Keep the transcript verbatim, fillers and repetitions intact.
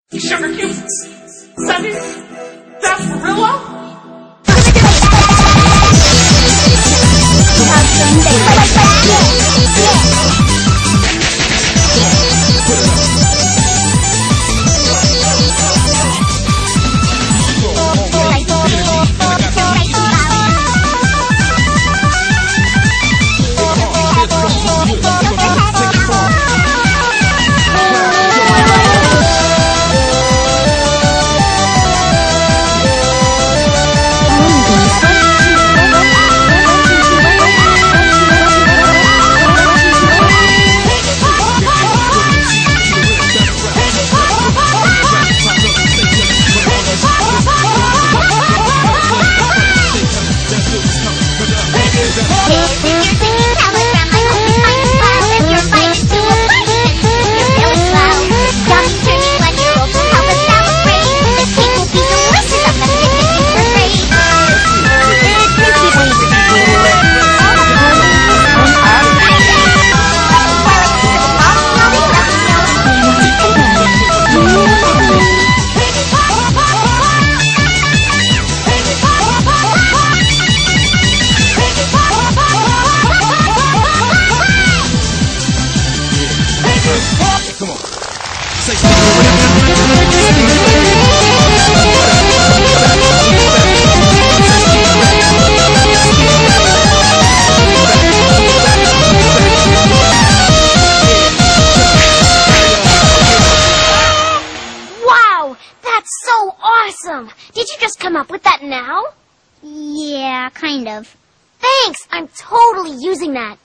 Sugar cubes? Sunny? That's for real? Come on. Say Wow, that's so awesome! Did you just come up with that now? Yeah, kind of. Thanks! I'm totally using that.